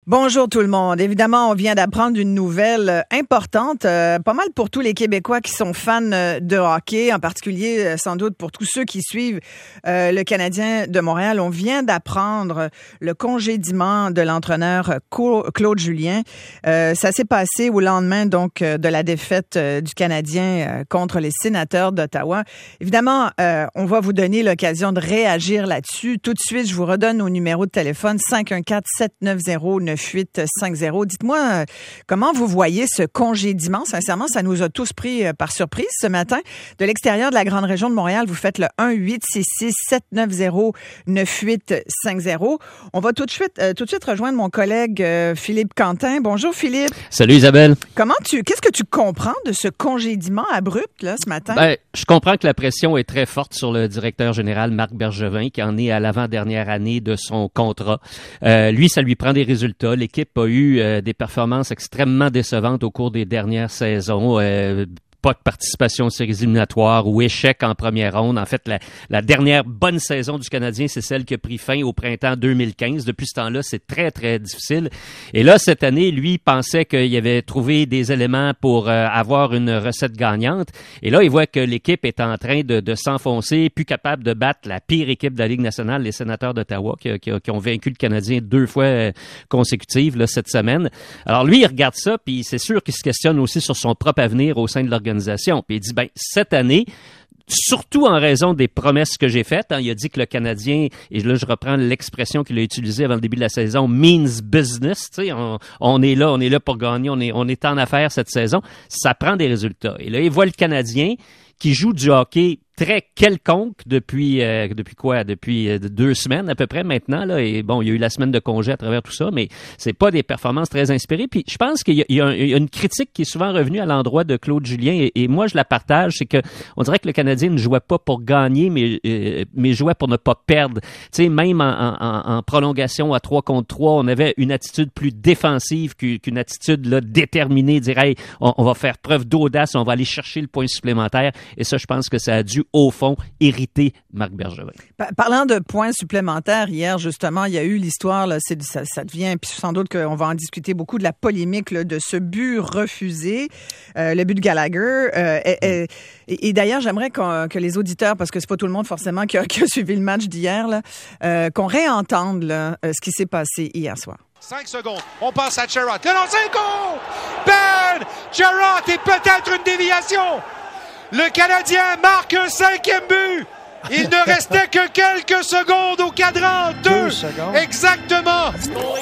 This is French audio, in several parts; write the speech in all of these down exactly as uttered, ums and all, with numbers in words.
Bonjour tout le monde. Évidemment, on vient d'apprendre une nouvelle importante, euh, pas mal pour tous les Québécois qui sont fans de hockey, en particulier euh, sans doute pour tous ceux qui suivent euh, le Canadien de Montréal. On vient d'apprendre le congédiement de l'entraîneur Claude Julien. Euh, ça s'est passé au lendemain donc de la défaite euh, du Canadien euh, contre les Sénateurs d'Ottawa. Évidemment, euh, on va vous donner l'occasion de réagir là-dessus. Tout de suite, je vous redonne au numéro de téléphone cinq un quatre, sept neuf zéro, neuf huit cinq zéro. Dites-moi, comment vous voyez ce congédiement? Sincèrement, ça nous a tous pris par surprise ce matin. De l'extérieur de la grande région de Montréal, vous faites le un huit six six, sept neuf zéro, neuf huit cinq zéro. On va tout de suite, euh, tout de suite rejoindre mon collègue euh, Philippe Quentin. Bonjour Philippe. Salut Isabelle. Comment tu, qu'est-ce que tu comprends de ce congédiement abrupt là ce matin? Ben, je comprends que la pression est très forte sur le directeur général Marc Bergevin, qui en est à l'avant-dernière année de son contrat. Euh, lui, ça lui prend des résultats. L'équipe a eu euh, des performances extrêmement décevantes au cours des dernières saisons. Euh, pas de participation aux séries éliminatoires ou échec en première ronde. En fait, la, la dernière bonne saison du Canadien, c'est celle qui a pris fin au printemps deux mille quinze. Depuis ce temps-là, c'est très, très difficile. Et là, cette année, lui, pensait qu'il avait trouvé des éléments pour euh, avoir une recette gagnante. Et là, il voit que l'équipe est en train de, de s'enfoncer, plus capable de battre la pire équipe de la Ligue nationale, les Sénateurs d'Ottawa, qui, qui, qui ont vaincu le Canadien deux fois euh, consécutives là, cette semaine. Alors lui, il regarde ça, puis c'est sûr qu'il se questionne aussi sur son propre avenir au sein de l'organisation. Puis il dit, ben cette année, surtout en raison des promesses que j'ai faites, hein, il a dit que le Canadien, et là je reprends l'expression qu'il a utilisée avant le début de la saison, means business, tu sais, on, on est là, on est là pour gagner, on est, on est en affaires cette saison, ça prend des résultats. Et là, il voit le Canadien qui joue du hockey très quelconque depuis euh, depuis quoi depuis euh, deux semaines à peu près maintenant là, et bon, il y a eu la semaine de congé à travers tout ça, mais c'est pas des performances très inspirées. Puis je pense qu'il y a, il y a, un, il y a une critique qui est souvent revenue à l'endroit de Claude Julien, et, et moi je la partage, c'est que on dirait que le Canadien ne jouait pas pour gagner, mais euh, mais jouait pour ne pas perdre. Tu sais, même en, en, en prolongation à trois contre trois, on avait une attitude plus défensive qu'une attitude là déterminée, dire hey, on, on va faire preuve d'audace, on va aller chercher le point supplémentaire, et ça je pense que ça a dû au fond, irriter Marc Bergevin. Parlant de points supplémentaires, hier, justement, il y a eu l'histoire, là, c'est, ça, ça devient, puis sans doute qu'on va en discuter beaucoup, de la polémique là, de ce but refusé, euh, le but de Gallagher. Euh, et, et, et, et d'ailleurs, j'aimerais qu'on, que les auditeurs, parce que c'est pas tout le monde forcément qui a, qui a suivi le match d'hier, là, euh, qu'on réentende là, ce qui s'est passé hier soir. Cinq secondes, on passe à Chariot. Le lancé, goal! Ben Chariot et peut-être une déviation! Le Canadien marque un cinquième but. Il ne restait que quelques secondes au cadran. Deux, Deux secondes. Exactement.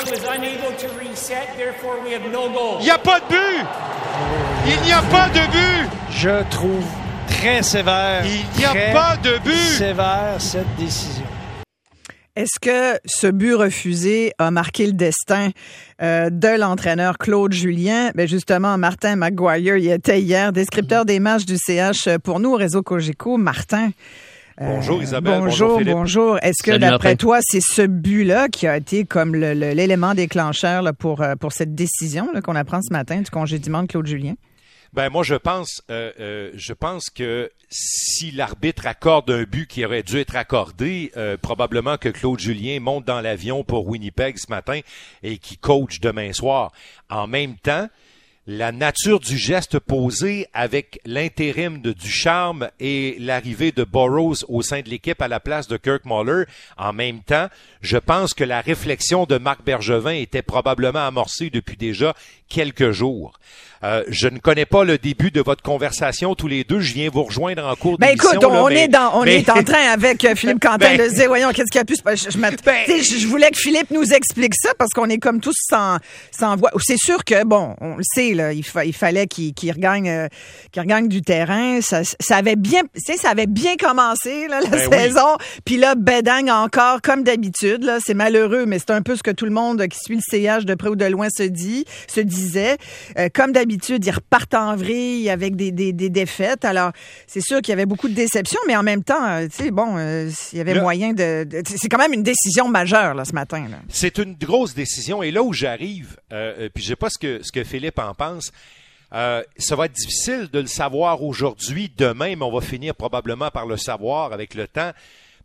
Il n'y a pas de but. Il n'y a pas de but. Je trouve très sévère. Il n'y a pas de but. Sévère cette décision. Est-ce que ce but refusé a marqué le destin euh, de l'entraîneur Claude Julien? Ben justement, Martin McGuire y était hier, descripteur des matchs du C H pour nous au réseau Cogeco. Martin. Euh, bonjour Isabelle. Bonjour, bonjour. bonjour. Est-ce que Salut, d'après Martin. toi, c'est ce but-là qui a été comme le, le, l'élément déclencheur là, pour, pour cette décision là, qu'on apprend ce matin du congédiement de Claude Julien? Ben moi je pense, euh, euh, je pense que si l'arbitre accorde un but qui aurait dû être accordé, euh, probablement que Claude Julien monte dans l'avion pour Winnipeg ce matin et qui coach demain soir. En même temps, la nature du geste posé avec l'intérim de Ducharme et l'arrivée de Burroughs au sein de l'équipe à la place de Kirk Muller, en même temps, je pense que la réflexion de Marc Bergevin était probablement amorcée depuis déjà quelques jours. Euh, je ne connais pas le début de votre conversation tous les deux. Je viens vous rejoindre en cours ben d'émission. Écoute, on, là, on mais, est dans, on mais... est en train avec euh, Philippe Quentin ben, de dire, voyons, qu'est-ce qu'il y a pu se passer. Je, je, ben, je, je voulais que Philippe nous explique ça parce qu'on est comme tous sans, sans voix. C'est sûr que, bon, on le sait, là, il, fa, il fallait qu'il, qu'il regagne, euh, qu'il regagne du terrain. Ça, ça avait bien, tu sais, ça avait bien commencé, là, la ben saison. Oui. Puis là, Bedang encore, comme d'habitude, là, c'est malheureux, mais c'est un peu ce que tout le monde qui suit le C H de près ou de loin se dit, se disait. Euh, comme d'habitude, ils repartent en vrille avec des, des, des défaites. Alors, c'est sûr qu'il y avait beaucoup de déceptions, mais en même temps, tu sais, bon, euh, il y avait là, moyen de, de... C'est quand même une décision majeure, là, ce matin. Là. C'est une grosse décision. Et là où j'arrive, euh, puis je sais pas ce que, ce que Philippe en pense, euh, ça va être difficile de le savoir aujourd'hui, demain, mais on va finir probablement par le savoir avec le temps.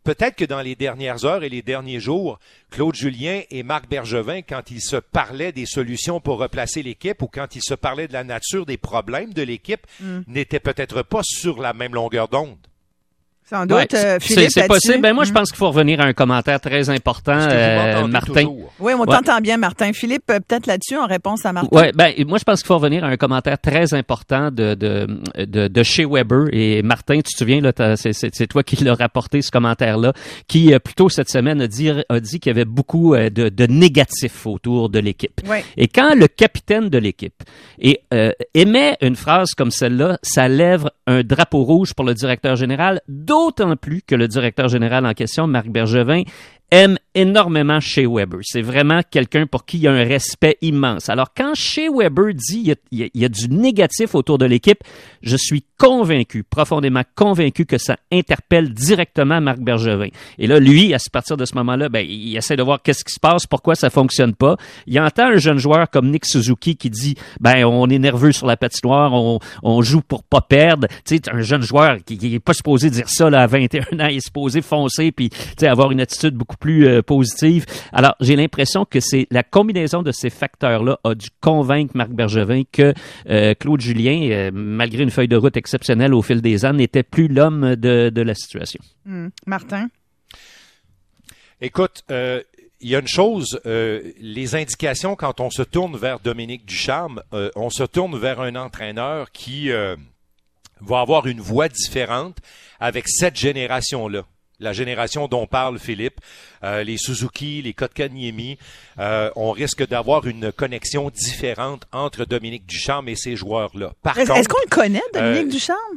peut-être que dans les dernières heures et les derniers jours, Claude Julien et Marc Bergevin, quand ils se parlaient des solutions pour replacer l'équipe ou quand ils se parlaient de la nature des problèmes de l'équipe, mm. n'étaient peut-être pas sur la même longueur d'onde. Sans doute, ouais, euh, Philippe, c'est, c'est possible. Ben moi, mmh. je pense qu'il faut revenir à un commentaire très important, euh, Martin. Toujours. Oui, on ouais. t'entend bien, Martin. Philippe, peut-être là-dessus, en réponse à Martin. Oui, ben moi, je pense qu'il faut revenir à un commentaire très important de de de, de chez Weber. Et Martin, tu te souviens, là, c'est, c'est, c'est toi qui l'as rapporté, ce commentaire-là, qui, plus tôt cette semaine, a dit, a dit qu'il y avait beaucoup de, de négatifs autour de l'équipe. Oui. Et quand le capitaine de l'équipe et, euh, émet une phrase comme celle-là, ça lève un drapeau rouge pour le directeur général, d'autant plus que le directeur général en question, Marc Bergevin, aime énormément Shea Weber. C'est vraiment quelqu'un pour qui il y a un respect immense. Alors, quand Shea Weber dit il y a, il y a, il y a du négatif autour de l'équipe, je suis convaincu, profondément convaincu que ça interpelle directement Marc Bergevin. Et là, lui, à partir de ce moment-là, ben, il essaie de voir qu'est-ce qui se passe, pourquoi ça fonctionne pas. Il entend un jeune joueur comme Nick Suzuki qui dit, ben, on est nerveux sur la patinoire, on, on joue pour pas perdre. Tu sais, un jeune joueur qui, qui est pas supposé dire ça, là, à vingt et un ans, il est supposé foncer puis, tu sais, avoir une attitude beaucoup plus euh, positive. Alors, j'ai l'impression que c'est la combinaison de ces facteurs-là a dû convaincre Marc Bergevin que euh, Claude Julien, euh, malgré une feuille de route exceptionnelle au fil des ans, n'était plus l'homme de, de la situation. Mmh. Martin? Écoute, euh, il y a une chose, euh, les indications quand on se tourne vers Dominique Ducharme, euh, on se tourne vers un entraîneur qui euh, va avoir une voix différente avec cette génération-là. La génération dont parle Philippe, euh, les Suzuki, les Kotkaniemi, euh, on risque d'avoir une connexion différente entre Dominique Ducharme et ces joueurs-là. Par est-ce, contre, est-ce qu'on le connaît, Dominique euh, Ducharme?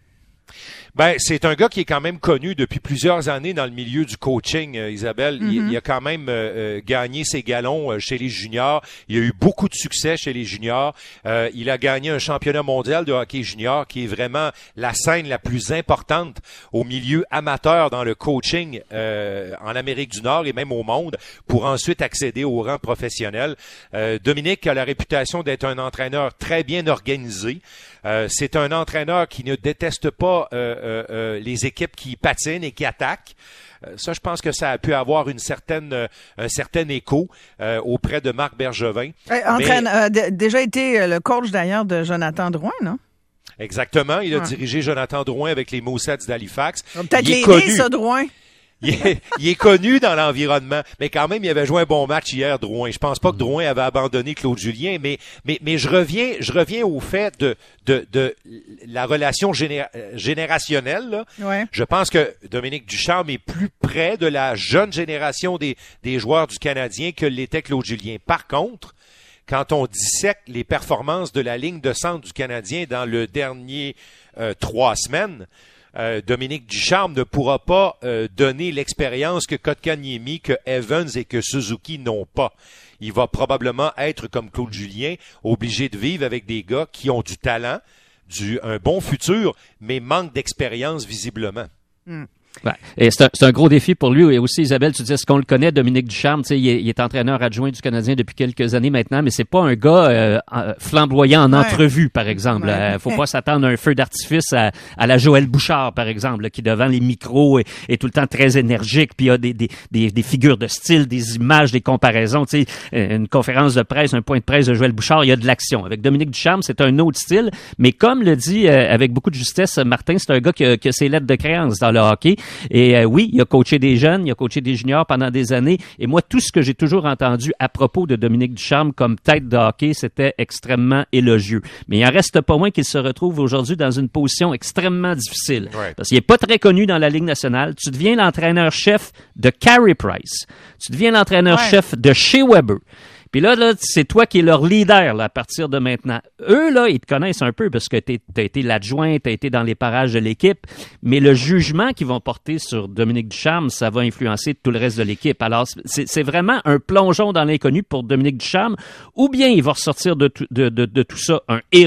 Ben, c'est un gars qui est quand même connu depuis plusieurs années dans le milieu du coaching, euh, Isabelle. Mm-hmm. Il, il a quand même euh, gagné ses galons euh, chez les juniors. Il a eu beaucoup de succès chez les juniors. Euh, il a gagné un championnat mondial de hockey junior qui est vraiment la scène la plus importante au milieu amateur dans le coaching euh, en Amérique du Nord et même au monde pour ensuite accéder au rang professionnel. Euh, Dominique a la réputation d'être un entraîneur très bien organisé. Euh, c'est un entraîneur qui ne déteste pas euh, euh, euh, les équipes qui patinent et qui attaquent. Euh, ça, je pense que ça a pu avoir une certaine, euh, un certain écho euh, auprès de Marc Bergevin. Euh, entraîne, Mais... euh, d- déjà été le coach d'ailleurs de Jonathan Drouin, non? Exactement. Il a ouais. dirigé Jonathan Drouin avec les Moussets d'Halifax. Peut-être l'aider, ça, Drouin. Il est, il est connu dans l'environnement, mais quand même, il avait joué un bon match hier, Drouin. Je pense pas que Drouin avait abandonné Claude Julien, mais mais mais je reviens, je reviens au fait de de de la relation géné- générationnelle. Là. Ouais. Je pense que Dominique Ducharme est plus près de la jeune génération des des joueurs du Canadien que l'était Claude Julien. Par contre, quand on dissèque les performances de la ligne de centre du Canadien dans le dernier euh, trois semaines. Euh, Dominique Ducharme ne pourra pas euh, donner l'expérience que Kotkaniemi, que Evans et que Suzuki n'ont pas. Il va probablement être, comme Claude Julien, obligé de vivre avec des gars qui ont du talent, du un bon futur, mais manquent d'expérience visiblement. Mm. Ouais. Et c'est un, c'est un gros défi pour lui. Et aussi, Isabelle, tu dis, est-ce qu'on le connaît, Dominique Ducharme? Tu sais, il est, il est entraîneur adjoint du Canadien depuis quelques années maintenant, mais c'est pas un gars euh, flamboyant en ouais. entrevue, par exemple. Ouais. Euh, faut pas s'attendre à un feu d'artifice à, à la Joël Bouchard, par exemple, là, qui devant les micros est, est tout le temps très énergique, puis il a des, des, des, des figures de style, des images, des comparaisons. Tu sais, une conférence de presse, un point de presse de Joël Bouchard, il y a de l'action. Avec Dominique Ducharme, c'est un autre style, mais comme le dit euh, avec beaucoup de justesse Martin, c'est un gars qui a, qui a ses lettres de créance dans le hockey. Et euh, oui, il a coaché des jeunes, il a coaché des juniors pendant des années. Et moi, tout ce que j'ai toujours entendu à propos de Dominique Ducharme comme tête de hockey, c'était extrêmement élogieux. Mais il en reste pas moins qu'il se retrouve aujourd'hui dans une position extrêmement difficile. Ouais. Parce qu'il est pas très connu dans la Ligue nationale. Tu deviens l'entraîneur-chef de Carey Price. Tu deviens l'entraîneur-chef ouais. de Shea Weber. Puis là, là, c'est toi qui es leur leader là, à partir de maintenant. Eux, là, ils te connaissent un peu parce que tu as été l'adjoint, tu as été dans les parages de l'équipe, mais le jugement qu'ils vont porter sur Dominique Ducharme, ça va influencer tout le reste de l'équipe. Alors, c'est, c'est vraiment un plongeon dans l'inconnu pour Dominique Ducharme, ou bien il va ressortir de, de, de, de tout ça un héros,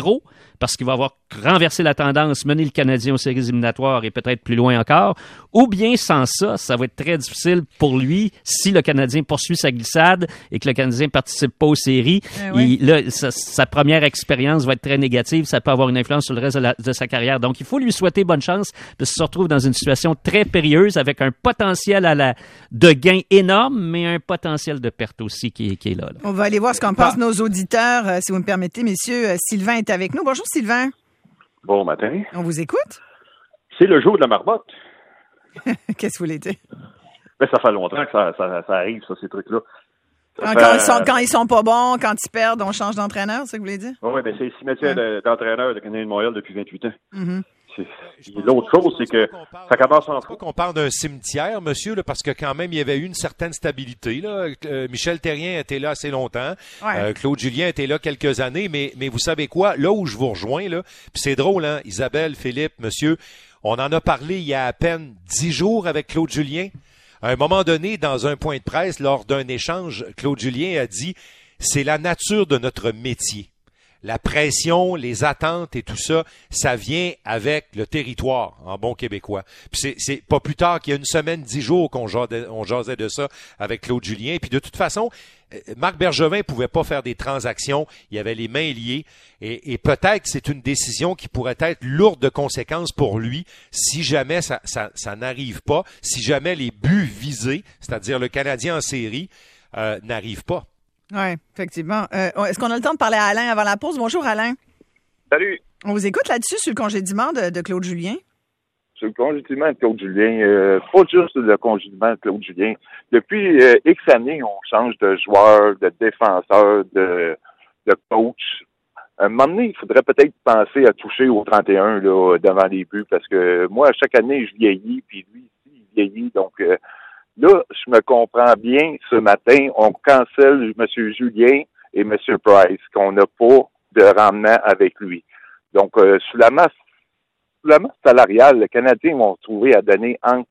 parce qu'il va avoir renversé la tendance, mené le Canadien aux séries éliminatoires et peut-être plus loin encore, ou bien sans ça, ça va être très difficile pour lui si le Canadien poursuit sa glissade et que le Canadien ne participe pas aux séries. Eh oui. il, là, sa, sa première expérience va être très négative, ça peut avoir une influence sur le reste de, la, de sa carrière. Donc, il faut lui souhaiter bonne chance de se retrouver dans une situation très périlleuse avec un potentiel à la, de gain énorme, mais un potentiel de perte aussi qui est, qui est là, là. On va aller voir ce qu'en pensent ah. nos auditeurs, euh, si vous me permettez, messieurs. Euh, Sylvain est avec nous. Bonjour, Sylvain. Bon matin. On vous écoute? C'est le jour de la marmotte. Qu'est-ce que vous voulez dire? Ben, ça fait longtemps que ça, ça, ça arrive, ça, ces trucs-là. Quand, fait... quand, ils sont, quand ils sont pas bons, quand ils perdent, on change d'entraîneur, c'est ça que vous voulez dire? Oui, ben, c'est le cimetière ouais. d'entraîneur de Canadien de Montréal depuis vingt-huit ans. Mm-hmm. L'autre chose, c'est que ça commence en fou. Pas qu'on parle d'un cimetière, monsieur, là, parce que quand même, il y avait eu une certaine stabilité. Là. Euh, Michel Therrien était là assez longtemps. Ouais. Euh, Claude Julien était là quelques années. Mais, mais vous savez quoi? Là où je vous rejoins, là, puis c'est drôle, hein, Isabelle, Philippe, monsieur, on en a parlé il y a à peine dix jours avec Claude Julien. À un moment donné, dans un point de presse, lors d'un échange, Claude Julien a dit « C'est la nature de notre métier. » La pression, les attentes et tout ça, ça vient avec le territoire, en bon québécois. Puis c'est, c'est pas plus tard qu'il y a une semaine, dix jours qu'on jasait, on jasait de ça avec Claude Julien. Puis de toute façon, Marc Bergevin pouvait pas faire des transactions. Il avait les mains liées. Et, et peut-être que c'est une décision qui pourrait être lourde de conséquences pour lui si jamais ça, ça, ça n'arrive pas, si jamais les buts visés, c'est-à-dire le Canadien en série, euh, n'arrivent pas. Oui, effectivement. Euh, est-ce qu'on a le temps de parler à Alain avant la pause? Bonjour, Alain. Salut. On vous écoute là-dessus sur le congédiement de, de Claude Julien? Sur le congédiement de Claude Julien, euh, pas juste le congédiement de Claude Julien. Depuis euh, X années, on change de joueur, de défenseur, de, de coach. À un moment donné, il faudrait peut-être penser à toucher au trente et un là, devant les buts, parce que moi, à chaque année, je vieillis, puis lui, il vieillit, donc... Euh, Là, je me comprends bien, ce matin, on cancelle M. Julien et M. Price, qu'on n'a pas de rendement avec lui. Donc, euh, sous la masse, sous la masse salariale, les Canadiens vont se trouver à donner entre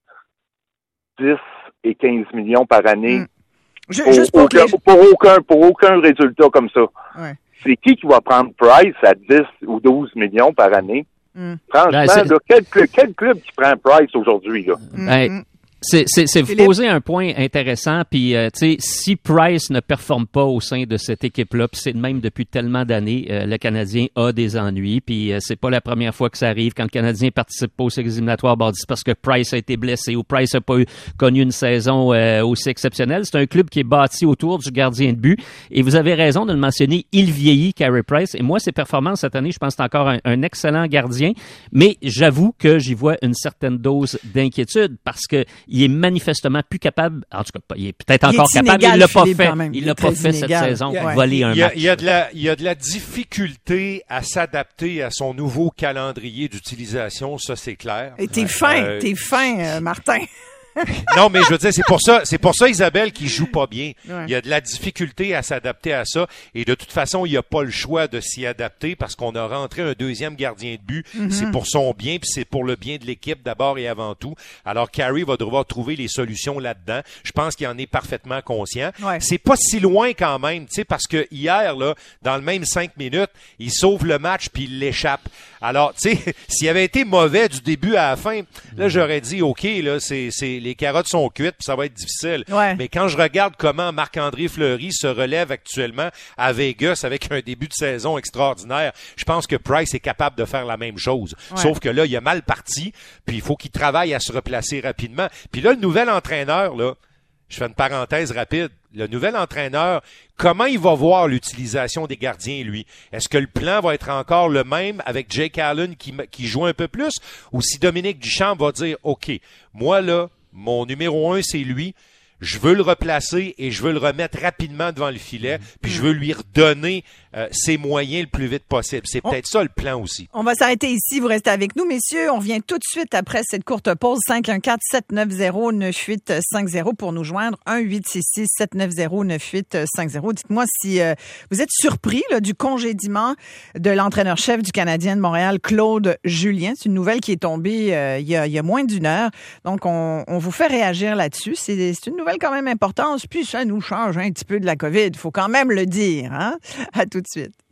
dix et quinze millions par année mmh. Je, pour, juste pour, aucun, les... pour, aucun, pour aucun résultat comme ça. Ouais. C'est qui qui va prendre Price à dix ou douze millions par année? Mmh. Franchement, ben, là, quel, quel club qui prend Price aujourd'hui, là? Mmh. Ben, C'est, c'est, c'est vous poser un point intéressant, puis euh, tu sais, si Price ne performe pas au sein de cette équipe-là, puis c'est de même depuis tellement d'années, euh, le Canadien a des ennuis, puis euh, c'est pas la première fois que ça arrive quand le Canadien participe pas aux séries éliminatoires, bon, c'est parce que Price a été blessé ou Price a pas eu, connu une saison euh, aussi exceptionnelle. C'est un club qui est bâti autour du gardien de but, et vous avez raison de le mentionner, il vieillit, Carey Price, et moi, ses performances cette année, je pense que c'est encore un, un excellent gardien, mais j'avoue que j'y vois une certaine dose d'inquiétude, parce que il est manifestement plus capable, en tout cas, il est peut-être encore il est capable, il l'a pas fait, il, il l'a pas fait inégal. cette saison, ouais. voler un il y a, match. Il y a de la, il y a de la difficulté à s'adapter à son nouveau calendrier d'utilisation, ça c'est clair. Et t'es fin, euh, t'es fin, euh, Martin. Non, mais je veux dire, c'est pour ça, c'est pour ça, Isabelle, qui joue pas bien. Ouais. Il y a de la difficulté à s'adapter à ça. Et de toute façon, il n'y a pas le choix de s'y adapter parce qu'on a rentré un deuxième gardien de but. Mm-hmm. C'est pour son bien, puis c'est pour le bien de l'équipe d'abord et avant tout. Alors, Carey va devoir trouver les solutions là-dedans. Je pense qu'il en est parfaitement conscient. Ouais. C'est pas si loin quand même, tu sais, parce que hier, là, dans le même cinq minutes, il sauve le match puis il l'échappe. Alors, tu sais, s'il avait été mauvais du début à la fin, là, j'aurais dit, OK, là, c'est, c'est, les carottes sont cuites puis ça va être difficile. Ouais. Mais quand je regarde comment Marc-André Fleury se relève actuellement à Vegas avec un début de saison extraordinaire, je pense que Price est capable de faire la même chose. Ouais. Sauf que là, il a mal parti, puis il faut qu'il travaille à se replacer rapidement. Puis là, le nouvel entraîneur, là, je fais une parenthèse rapide. Le nouvel entraîneur, comment il va voir l'utilisation des gardiens, lui? Est-ce que le plan va être encore le même avec Jake Allen qui, qui joue un peu plus? Ou si Dominique Duchamp va dire, OK, moi là, mon numéro un, c'est lui. Je veux le replacer et je veux le remettre rapidement devant le filet, puis je veux lui redonner euh, ses moyens le plus vite possible. C'est peut-être on, ça le plan aussi. On va s'arrêter ici. Vous restez avec nous, messieurs. On revient tout de suite après cette courte pause. cinq un quatre, sept neuf zéro, neuf huit cinq zéro pour nous joindre. un huit six six, sept neuf zéro, neuf huit cinq zéro. Dites-moi si euh, vous êtes surpris là, du congédiement de l'entraîneur-chef du Canadien de Montréal, Claude Julien. C'est une nouvelle qui est tombée euh, il, y a, il y a moins d'une heure. Donc, on, on vous fait réagir là-dessus. C'est, c'est une nouvelle quand même importante. Puis ça nous change un petit peu de la COVID. Il faut quand même le dire. Hein? À tout de suite.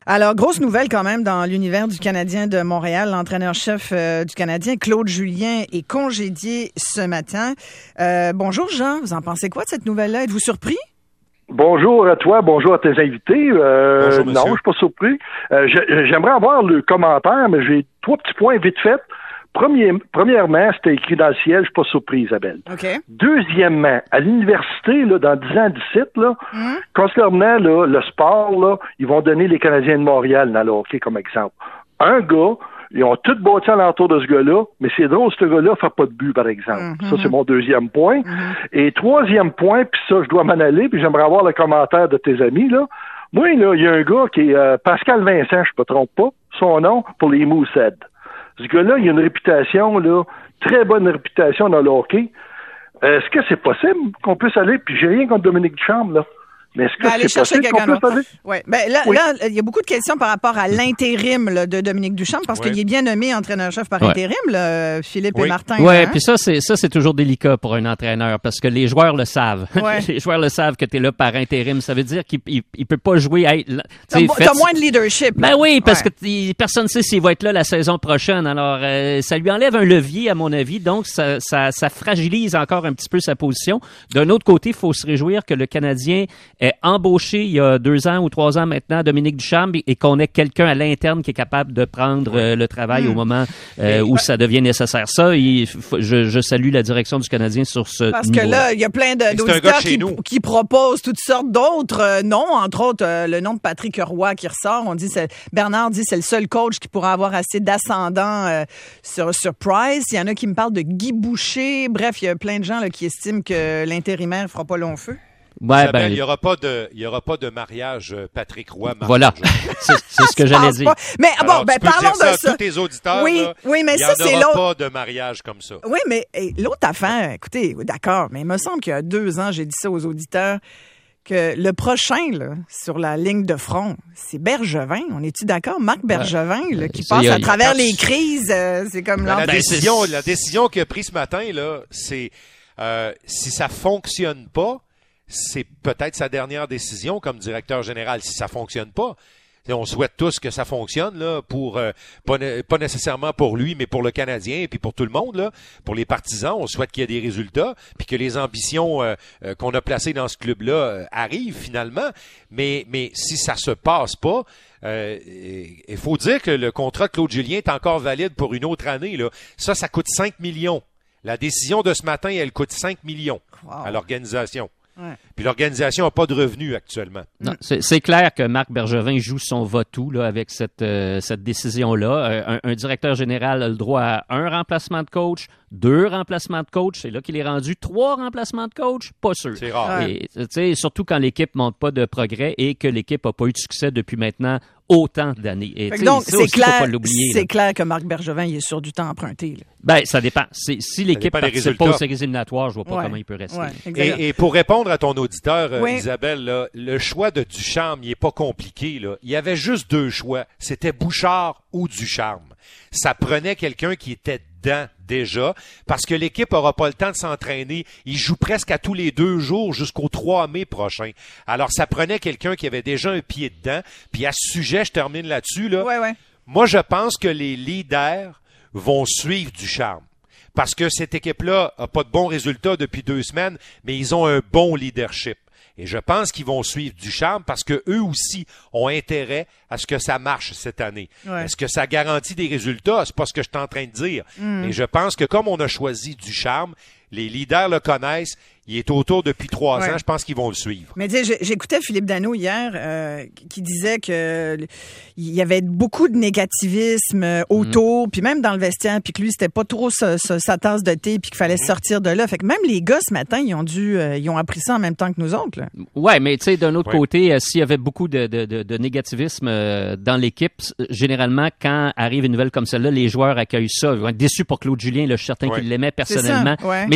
Alors, grosse nouvelle quand même dans l'univers du Canadien de Montréal. L'entraîneur-chef euh, du Canadien, Claude Julien, est congédié ce matin. Euh, bonjour Jean, vous en pensez quoi de cette nouvelle-là? Êtes-vous surpris? Bonjour à toi, bonjour à tes invités. Euh, bonjour, non, je suis pas surpris. Euh, j'aimerais avoir le commentaire, mais j'ai trois petits points vite fait. Premier, premièrement, c'était écrit dans le ciel, je suis pas surpris, Isabelle. Okay. Deuxièmement, à l'université, là, dans dix ans d'ici, là, mm. concernant là, le sport, là, ils vont donner les Canadiens de Montréal dans le hockey comme exemple. Un gars, ils ont tout bâti alentour de ce gars-là, mais c'est drôle, ce gars-là fait pas de but, par exemple. Mm-hmm. Ça, c'est mon deuxième point. Mm-hmm. Et troisième point, puis ça, je dois m'en aller, puis j'aimerais avoir le commentaire de tes amis, là. Moi, là, il y a un gars qui est euh, Pascal Vincent, je me trompe pas, son nom, pour les Moosehead. Ce gars-là, il a une réputation, là, très bonne réputation dans le hockey. Est-ce que c'est possible qu'on puisse aller, puis j'ai rien contre Dominique Ducharme, là, mais est-ce que ben, c'est possible qu'on puisse aller? Ouais. Ben, là, oui. là, il y a beaucoup de questions par rapport à l'intérim là, de Dominique Ducharme, parce oui. qu'il est bien nommé entraîneur-chef par ouais. intérim, là, Philippe oui. et Martin. Oui, hein? Puis ça, c'est ça, c'est toujours délicat pour un entraîneur, parce que les joueurs le savent. Ouais. Les joueurs le savent que tu es là par intérim. Ça veut dire qu'il il, il peut pas jouer à être... T'as, t'as moins de leadership. Ben là. oui, parce ouais. que personne ne sait s'il va être là la saison prochaine. Alors, euh, ça lui enlève un levier, à mon avis, donc ça, ça, ça fragilise encore un petit peu sa position. D'un autre côté, il faut se réjouir que le Canadien ait embauché il y a deux ans ou trois ans maintenant, Dominique Ducharme, et qu'on ait quelqu'un à l'interne qui est capable de prendre euh, le travail mmh. au moment euh, où ça devient nécessaire. Ça, il, je, je salue la direction du Canadien sur ce Parce niveau-là. que là, il y a plein de, d'auditeurs qui, qui proposent toutes sortes d'autres euh, noms, entre autres euh, le nom de Patrick Roy qui ressort. On dit, c'est, Bernard dit c'est le seul coach qui pourra avoir assez d'ascendant euh, sur, sur Price. Il y en a qui me parlent de Guy Boucher. Bref, il y a plein de gens là, qui estiment que l'intérimaire ne fera pas long feu. Ouais, Isabelle, ben, il n'y aura pas de, il y aura pas de mariage Patrick Roy. Marc voilà, c'est, c'est ce que j'allais dire. Pas. Mais Alors, bon, ben tu peux parlons dire ça de ça. À tous tes auditeurs, oui, là, oui, mais il ça y en c'est aura l'autre. pas de mariage comme ça. Oui, mais hey, l'autre affaire, écoutez, d'accord, mais il me semble qu'il y a deux ans, j'ai dit ça aux auditeurs que le prochain là, sur la ligne de front, c'est Bergevin. On est-tu d'accord? Marc Bergevin, ouais. là, qui c'est, passe à travers les crises, euh, c'est comme la décision, la décision qu'il a prise ce matin là, c'est euh, si ça fonctionne pas. C'est peut-être sa dernière décision comme directeur général si ça fonctionne pas. On souhaite tous que ça fonctionne là pour euh, pas, pas nécessairement pour lui mais pour le Canadien et puis pour tout le monde là, pour les partisans, on souhaite qu'il y ait des résultats puis que les ambitions euh, euh, qu'on a placées dans ce club-là euh, arrivent finalement. Mais mais si ça se passe pas, euh, il faut dire que le contrat de Claude Julien est encore valide pour une autre année là. Ça ça coûte cinq millions. La décision de ce matin, elle coûte cinq millions wow. à l'organisation. Ouais. Puis l'organisation n'a pas de revenus actuellement. Non, c'est, c'est clair que Marc Bergevin joue son va-tout là, avec cette, euh, cette décision-là. Un, un directeur général a le droit à un remplacement de coach, deux remplacements de coach, c'est là qu'il est rendu. Trois remplacements de coach, pas sûr. C'est rare. Et, surtout quand l'équipe ne montre pas de progrès et que l'équipe n'a pas eu de succès depuis maintenant autant d'années. Et, donc, ça c'est, aussi, clair, faut pas l'oublier, c'est là. clair que Marc Bergevin il est sur du temps emprunté. Là. Ben, ça dépend. C'est, si l'équipe ne participe pas aux séries éliminatoires, je ne vois pas ouais. comment il peut rester. Ouais, et, et pour répondre à ton auditeur, oui. Isabelle, là, le choix de Ducharme, il n'est pas compliqué. Là. Il y avait juste deux choix. C'était Bouchard ou Ducharme. Ça prenait quelqu'un qui était dedans déjà, parce que l'équipe n'aura pas le temps de s'entraîner. Il joue presque à tous les deux jours jusqu'au trois mai prochain. Alors, ça prenait quelqu'un qui avait déjà un pied dedans. Puis à ce sujet, je termine là-dessus. Là. Ouais, ouais. Moi, je pense que les leaders vont suivre Ducharme. Parce que cette équipe-là n'a pas de bons résultats depuis deux semaines, mais ils ont un bon leadership. Et je pense qu'ils vont suivre Ducharme parce que eux aussi ont intérêt à ce que ça marche cette année. Ouais. Est-ce que ça garantit des résultats? C'est pas ce que je suis en train de dire. Mm. Mais je pense que comme on a choisi Ducharme, les leaders le connaissent. Il est autour depuis trois ouais. ans. Je pense qu'ils vont le suivre. Mais tu sais, j'écoutais Philippe Danault hier euh, qui disait que il y avait beaucoup de négativisme autour, mmh. puis même dans le vestiaire, puis que lui c'était pas trop sa, sa, sa tasse de thé, puis qu'il fallait mmh. sortir de là. Fait que même les gars ce matin, ils ont dû, euh, ils ont appris ça en même temps que nous autres. Là. Ouais, mais tu sais, d'un autre ouais. côté, euh, s'il y avait beaucoup de, de, de, de négativisme euh, dans l'équipe, généralement quand arrive une nouvelle comme celle-là, les joueurs accueillent ça. Ils vont être déçus pour Claude Julien. Là, je suis certain ouais. qu'il l'aimait personnellement. Ouais. Mais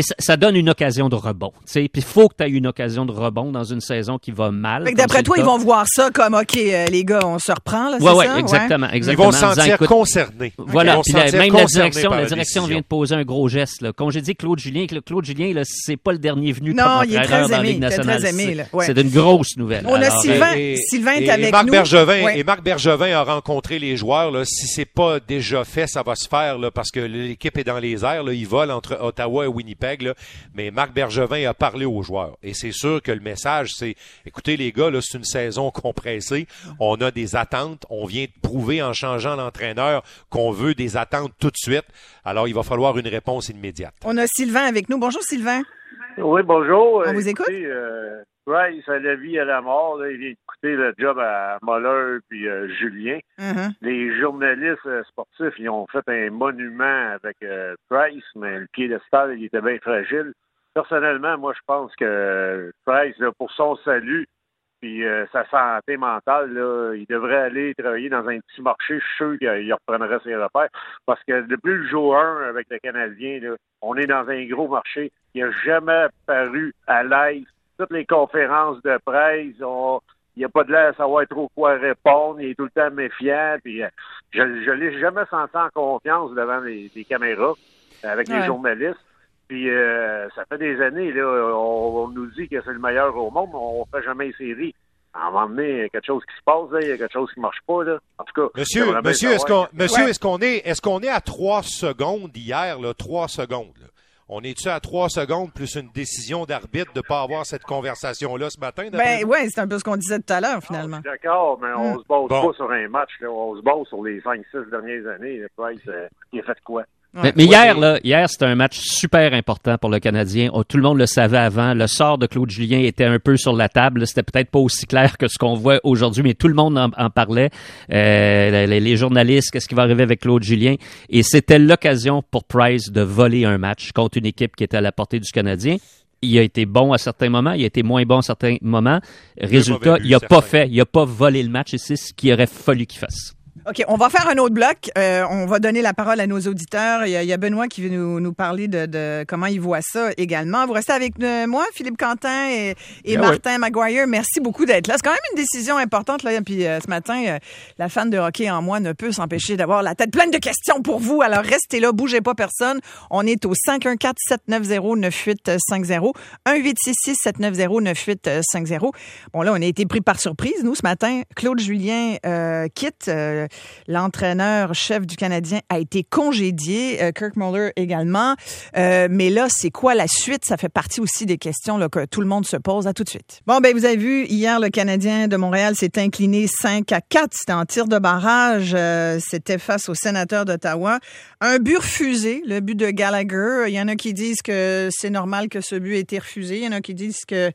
ça, ça donne une occasion de rebond. Puis il faut que tu aies une occasion de rebond dans une saison qui va mal. Fait que d'après toi, ils vont voir ça comme, OK, euh, les gars, on se reprend, là, ouais, c'est ouais, ça? Exactement, ouais, exactement. Ils vont se sentir écoute, concernés. Voilà, Ils vont puis se la, sentir même la concernés direction, par la la direction décision. vient de poser un gros geste. Là. Quand j'ai dit Claude Julien, Claude Julien, là, c'est pas le dernier venu Non, comme il est entraîneur très dans la aimé, Ligue il est nationale. très aimé, là. Ouais. C'est une grosse nouvelle. On a Alors, Sylvain, Et- Sylvain est et, avec et Marc nous. Bergevin, Ouais. et Marc Bergevin a rencontré les joueurs. Là, si c'est pas déjà fait, ça va se faire là, parce que l'équipe est dans les airs. Là, ils volent entre Ottawa et Winnipeg. Là, mais Marc Bergevin a parlé aux joueurs. Et c'est sûr que le message, c'est écoutez les gars, là, c'est une saison compressée. On a des attentes. On vient de prouver en changeant l'entraîneur qu'on veut des attentes tout de suite. Alors, il va falloir une réponse immédiate. On a Sylvain avec nous. Bonjour, Sylvain. Oui, bonjour. On vous écoute? Écoutez, euh, Price, à la vie, à la mort, là, il vient d'écouter le job à Moller puis euh, Julien. Uh-huh. Les journalistes euh, sportifs, ils ont fait un monument avec euh, Price, mais le piédestal, il était bien fragile. Personnellement, moi, je pense que Price, là, pour son salut puis euh, sa santé mentale, là, il devrait aller travailler dans un petit marché. Je suis sûr qu'il reprendrait ses repères. Parce que depuis le jour un avec le Canadien, là, on est dans un gros marché. Il n'a jamais paru à l'aise. Toutes les conférences de presse, on, il n'y a pas de l'air à savoir trop quoi répondre. Il est tout le temps méfiant. Puis, euh, je ne l'ai jamais senti en confiance devant les, les caméras avec Ouais. les journalistes. Puis euh, ça fait des années, là, on, on nous dit que c'est le meilleur au monde, mais on ne fait jamais les séries. À un moment donné, il y a quelque chose qui se passe, là, il y a quelque chose qui ne marche pas. Là. En tout cas, Monsieur, j'aimerais bien monsieur, est-ce savoir. qu'on, monsieur, Ouais. est-ce qu'on est, est-ce qu'on est à trois secondes hier, là, trois secondes, là? On est-tu à trois secondes plus une décision d'arbitre de ne pas avoir cette conversation-là ce matin? Ben oui, c'est un peu ce qu'on disait tout à l'heure, finalement. Je suis d'accord, mais on Mm. se base Bon. pas sur un match. Là. On se base sur les cinq six dernières années. Là. Price, euh, il a fait quoi? Mais, mais Ouais, hier, mais- là, hier, c'était un match super important pour le Canadien. Oh, tout le monde le savait avant. Le sort de Claude Julien était un peu sur la table. C'était peut-être pas aussi clair que ce qu'on voit aujourd'hui, mais tout le monde en, en parlait. Euh, les, les journalistes, qu'est-ce qui va arriver avec Claude Julien? Et c'était l'occasion pour Price de voler un match contre une équipe qui était à la portée du Canadien. Il a été bon à certains moments, il a été moins bon à certains moments. Résultat, mauvais buts, il a pas certains. fait, il a pas volé le match et c'est ce qu'il aurait fallu qu'il fasse. OK, on va faire un autre bloc. Euh, on va donner la parole à nos auditeurs. Il y a, il y a Benoît qui veut nous, nous parler de, de comment il voit ça également. Vous restez avec euh, moi, Philippe Quentin et, et Bien Martin Maguire. Merci beaucoup d'être là. C'est quand même une décision importante. Là. Puis euh, ce matin, euh, la fan de hockey en moi ne peut s'empêcher d'avoir la tête pleine de questions pour vous. Alors restez là, bougez pas personne. On est au cinq un quatre, sept neuf zéro, neuf huit cinq zéro, un huit six six, sept neuf zéro, neuf huit cinq zéro. Bon là, on a été pris par surprise, nous, ce matin. Claude Julien euh, quitte. Euh, L'entraîneur-chef du Canadien a été congédié, euh, Kirk Muller également. Euh, mais là, c'est quoi la suite? Ça fait partie aussi des questions là, que tout le monde se pose. À tout de suite. Bon, ben vous avez vu, hier, le Canadien de Montréal s'est incliné cinq à quatre. C'était en tir de barrage. Euh, c'était face aux Sénateurs d'Ottawa. Un but refusé, le but de Gallagher. Il y en a qui disent que c'est normal que ce but ait été refusé. Il y en a qui disent que,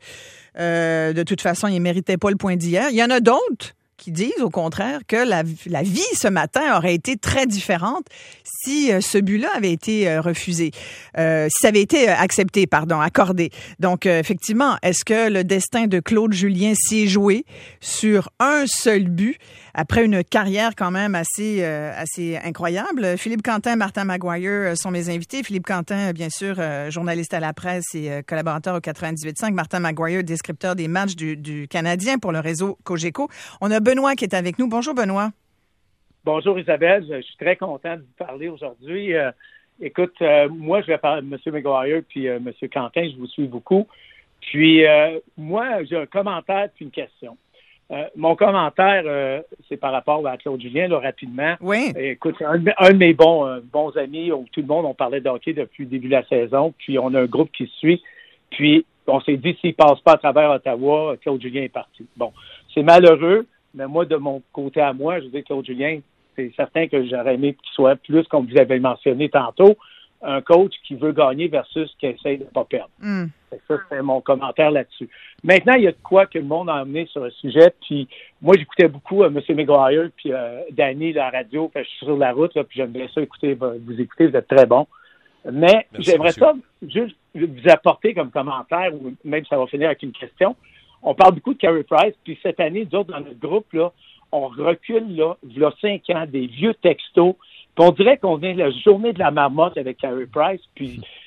euh, de toute façon, il ne méritait pas le point d'hier. Il y en a d'autres qui disent au contraire que la, la vie ce matin aurait été très différente si euh, ce but-là avait été euh, refusé, euh, si ça avait été euh, accepté, pardon, accordé. Donc, euh, effectivement, est-ce que le destin de Claude Julien s'y est joué sur un seul but après une carrière quand même assez, euh, assez incroyable? Philippe Quentin, Martin Maguire sont mes invités. Philippe Quentin, bien sûr, euh, journaliste à la presse et euh, collaborateur au quatre-vingt-dix-huit virgule cinq. Martin Maguire, descripteur des matchs du, du Canadien pour le réseau Cogeco. On a Benoît qui est avec nous. Bonjour, Benoît. Bonjour, Isabelle. Je suis très content de vous parler aujourd'hui. Euh, écoute, euh, moi, je vais parler de M. Maguire puis euh, M. Quentin. Je vous suis beaucoup. Puis, euh, moi, j'ai un commentaire puis une question. Euh, mon commentaire, euh, c'est par rapport à Claude Julien, là, rapidement. Oui. Écoute, un, de- un de mes bons, euh, bons amis, où tout le monde, on parlait de hockey depuis le début de la saison, puis on a un groupe qui suit, puis on s'est dit, s'il passe pas à travers Ottawa, Claude Julien est parti. Bon, c'est malheureux, mais moi, de mon côté à moi, je dis Claude Julien, c'est certain que j'aurais aimé qu'il soit plus, comme vous avez mentionné tantôt, un coach qui veut gagner versus qui essaie de ne pas perdre. Mm. Fait que ça, c'est mon commentaire là-dessus. Maintenant, il y a de quoi que le monde a amené sur le sujet. Puis moi, j'écoutais beaucoup euh, M. Maguire puis euh, Danny, la radio. Fait que je suis sur la route, là, puis j'aime bien ça écouter, vous écouter, vous êtes très bon. Mais Merci, j'aimerais monsieur. ça juste vous apporter comme commentaire, ou même ça va finir avec une question. On parle beaucoup de Carey Price, puis cette année, nous autres, dans notre groupe, là, on recule, là, il y a cinq ans, des vieux textos. Puis on dirait qu'on est la journée de la marmotte avec Carey Price, puis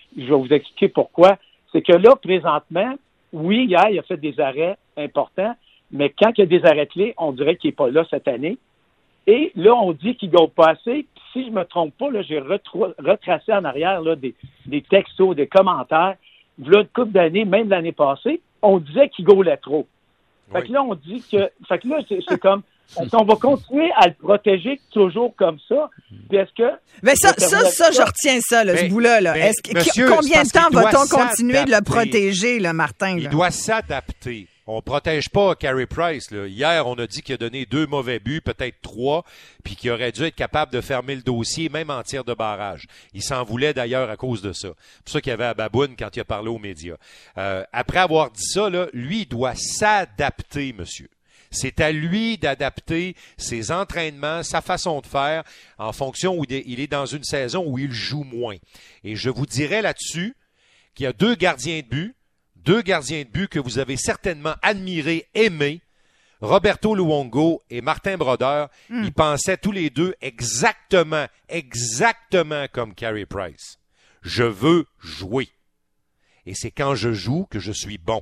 je vais vous expliquer pourquoi. C'est que là, présentement, oui, hier, il a fait des arrêts importants, mais quand il y a des arrêts clés, on dirait qu'il n'est pas là cette année. Et là, on dit qu'il ne gaule pas assez. Puis si je ne me trompe pas, là, j'ai retro- retracé en arrière là, des, des textos, des commentaires. Là, une couple d'années, même l'année passée, on disait qu'il gaulait trop. Fait oui. que là, on dit que... Fait que là, c'est, c'est comme... On va continuer à le protéger toujours comme ça. Puis est-ce que... Mais ça, ça, ça, ça, je retiens ça, là, ce bout-là. Là. Est-ce que, monsieur, combien de temps va-t-on continuer de le protéger, là, Martin? Là? Il doit s'adapter. On protège pas Carey Price. Là. Hier, on a dit qu'il a donné deux mauvais buts, peut-être trois, puis qu'il aurait dû être capable de fermer le dossier, même en tir de barrage. Il s'en voulait d'ailleurs à cause de ça. C'est pour ça qu'il y avait à baboune quand il a parlé aux médias. Euh, après avoir dit ça, là, lui, il doit s'adapter, monsieur. C'est à lui d'adapter ses entraînements, sa façon de faire, en fonction où il est dans une saison où il joue moins. Et je vous dirais là-dessus qu'il y a deux gardiens de but, deux gardiens de but que vous avez certainement admirés, aimés, Roberto Luongo et Martin Brodeur. Mm. Ils pensaient tous les deux exactement, exactement comme Carey Price. Je veux jouer. Et c'est quand je joue que je suis bon.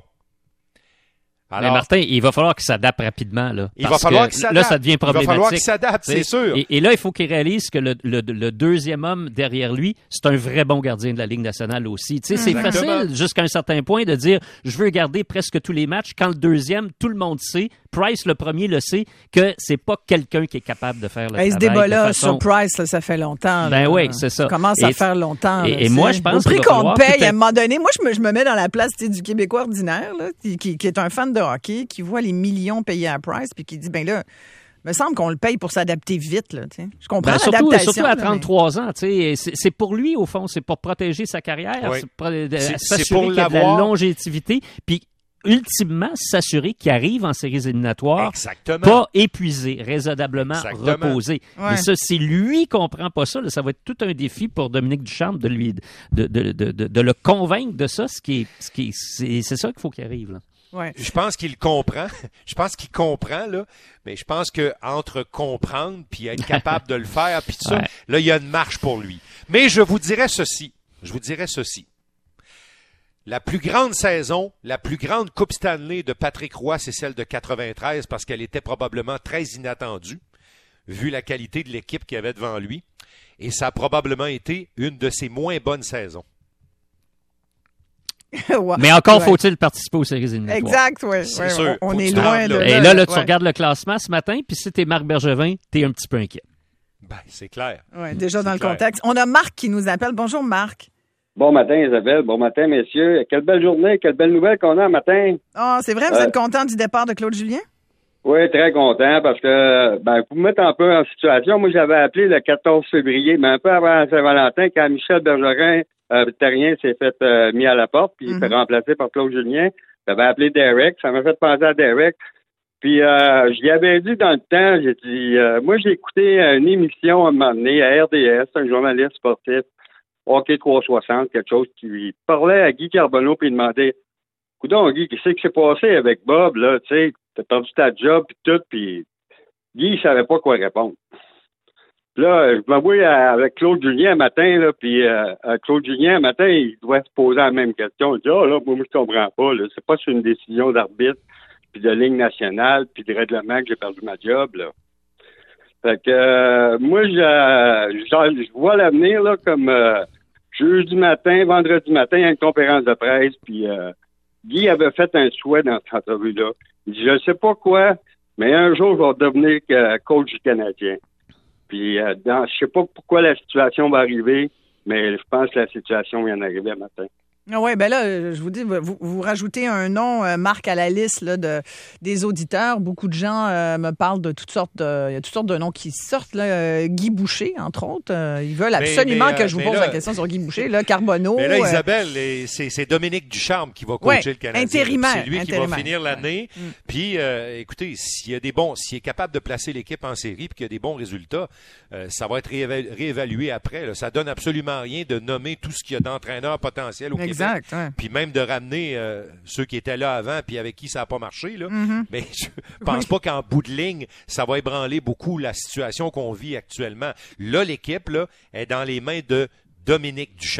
Alors, mais Martin, il va falloir qu'il s'adapte rapidement. Là, il va falloir qu'il s'adapte. Là, ça devient problématique. Il va falloir qu'il s'adapte, c'est sûr. Et, et là, il faut qu'il réalise que le, le, le deuxième homme derrière lui, c'est un vrai bon gardien de la Ligue nationale aussi. Tu sais, c'est Exactement. facile jusqu'à un certain point de dire je veux garder presque tous les matchs quand le deuxième, tout le monde sait, Price, le premier, le sait, que c'est pas quelqu'un qui est capable de faire le ben, travail. Ce débat-là façon... sur Price, là, ça fait longtemps. Ben là. oui, c'est ça. Ça commence et, à faire longtemps. Et, là, et moi, je pense au prix qu'il va qu'on te paye, peut-être... à un moment donné, moi, je me, je me mets dans la place du Québécois ordinaire, là, qui, qui, qui est un fan de hockey, qui voit les millions payés à Price, puis qui dit, ben là, il me semble qu'on le paye pour s'adapter vite. Là, je comprends ben, surtout, l'adaptation. Surtout à trente-trois mais... ans. C'est, c'est pour lui, au fond. C'est pour protéger sa carrière. Oui. C'est pour euh, c'est, s'assurer c'est pour qu'il y a de la l'avoir. longévité. Puis, ultimement, s'assurer qu'il arrive en séries éliminatoires Exactement. pas épuisé, raisonnablement Exactement. reposé. Ouais. Et ça, si lui comprend pas ça, là, ça va être tout un défi pour Dominique Ducharme de lui de, de, de, de, de le convaincre de ça. Ce qui est, ce qui est, c'est, c'est ça qu'il faut qu'il arrive. Là. Ouais. Je pense qu'il comprend. Je pense qu'il comprend, là. Mais je pense que entre comprendre puis être capable de le faire, puis tout ça, ouais. là, il y a une marche pour lui. Mais je vous dirais ceci. Je vous dirais ceci. La plus grande saison, la plus grande Coupe Stanley de Patrick Roy, c'est celle de quatre-vingt-treize parce qu'elle était probablement très inattendue, vu la qualité de l'équipe qu'il y avait devant lui. Et ça a probablement été une de ses moins bonnes saisons. ouais. Mais encore ouais. faut-il participer aux séries éliminatoires. Exact, oui. C'est ouais, sûr. On, on Faut est que tu loin rentres de là. Et là, là, tu ouais. regardes le classement ce matin, puis si t'es Marc Bergevin, t'es un petit peu inquiet. Ben, c'est clair. Ouais, déjà C'est dans clair. le contexte. On a Marc qui nous appelle. Bonjour, Marc. Bon matin, Isabelle. Bon matin, messieurs. Quelle belle journée, quelle belle nouvelle qu'on a un matin. Oh, c'est vrai, vous Euh, êtes content du départ de Claude Julien? Oui, très content parce que, ben, pour me mettre un peu en situation, moi, j'avais appelé le quatorze février, mais un peu avant Saint-Valentin, quand Michel Bergerin, euh, terrien, s'est fait euh, mis à la porte, puis il Mhm. s'est remplacé par Claude Julien. J'avais appelé Derek, ça m'a fait penser à Derek. Puis, euh, je lui avais dit dans le temps, j'ai dit, euh, moi, j'ai écouté une émission à un moment donné à R D S, un journaliste sportif, Hockey trois cent soixante, quelque chose qui parlait à Guy Carbonneau, puis il demandait, coudonc, Guy, qu'est-ce qui s'est passé avec Bob, là, tu sais, t'as perdu ta job, puis tout, puis Guy, il savait pas quoi répondre. Là, je m'avoue avec Claude Julien un matin, là, puis euh, Claude Julien un matin, il doit se poser la même question. Il dit, ah, là, moi, je comprends pas, là, c'est pas sur une décision d'arbitre, puis de ligne nationale, puis de règlement que j'ai perdu ma job, là. Fait que, euh, moi, je, je, je vois l'avenir, là, comme euh, jeudi matin, vendredi matin, il y a une conférence de presse, puis euh, Guy avait fait un souhait dans cette entrevue-là. Il dit, je sais pas quoi, mais un jour, je vais devenir euh, coach du Canadien. Puis, euh, dans, je sais pas pourquoi la situation va arriver, mais je pense que la situation vient d'arriver un matin. Ah oui, ben là, je vous dis, vous, vous rajoutez un nom, euh, Marc, à la liste là, de, des auditeurs. Beaucoup de gens euh, me parlent de toutes sortes de, il y a toutes sortes de noms qui sortent. Là, euh, Guy Boucher, entre autres. Euh, ils veulent absolument mais, mais, que je vous mais pose là, la question sur Guy Boucher. Là, Carbonneau. Mais là, euh, Isabelle, les- c'est, c'est Dominique Ducharme qui va coacher Ouais, le Canadien. intérimaire, C'est lui qui va intérimaire. finir l'année. Ouais. Mm. Puis, euh, écoutez, s'il y a des bons, s'il est capable de placer l'équipe en série puis qu'il y a des bons résultats, euh, ça va être rééva- réévalué après. Là. Ça donne absolument rien de nommer tout ce qu'il y a d'entraîneurs potentiels au Exact. Québec. Ouais. Puis même de ramener euh, ceux qui étaient là avant puis avec qui ça n'a pas marché. Là. Mm-hmm. Mais je pense pas qu'en bout de ligne, ça va ébranler beaucoup la situation qu'on vit actuellement. Là, l'équipe là, est dans les mains de Dominique Ducharme.